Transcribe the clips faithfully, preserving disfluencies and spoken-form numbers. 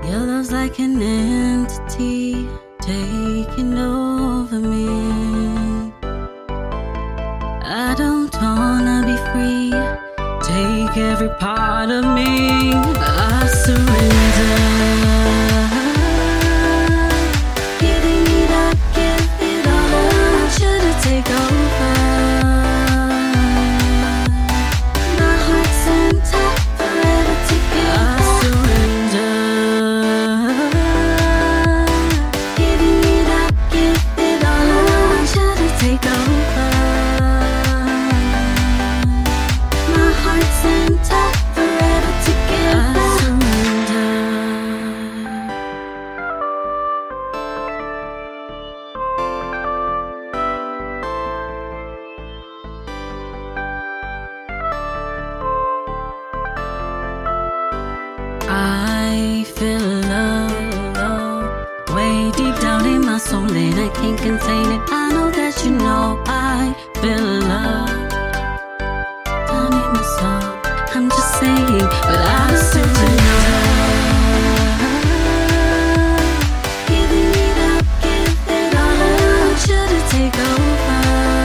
Your love's like an entity taking over me. I don't wanna be free. Take every part of me. I surrender. Giving it up, give it all. I want you to take over. My heart's intact, forever together. I surrender. Giving it up, give it all. I want you to take over. My heart's intact, forever together. I surrender. I feel love way deep down in my soul, and I can't contain it. I know that you know I feel love down in my soul. I'm just saying, but I surrender. Giving it up, give it all. I want you to take over.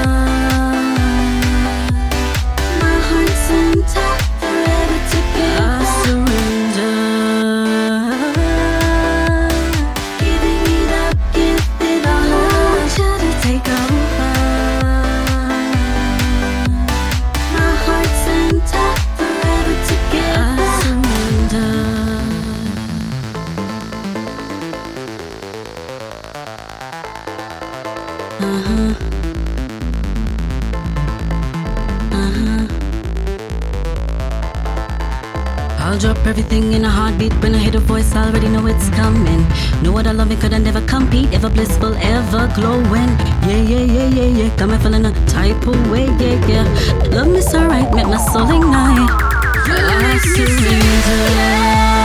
My heart's intact, forever together. I surrender. Giving it up, give it all. I want you to take over. My heart's intact, forever together. I surrender. Uh-huh. Uh-huh. I'll drop everything in a heartbeat. When I hear the voice, I already know it's coming. No other loving could I never compete. Ever blissful, ever glowing. Yeah, yeah, yeah, yeah, yeah. Got me feeling a type of way, yeah, yeah. Love me so right, make my soul ignite. I surrender.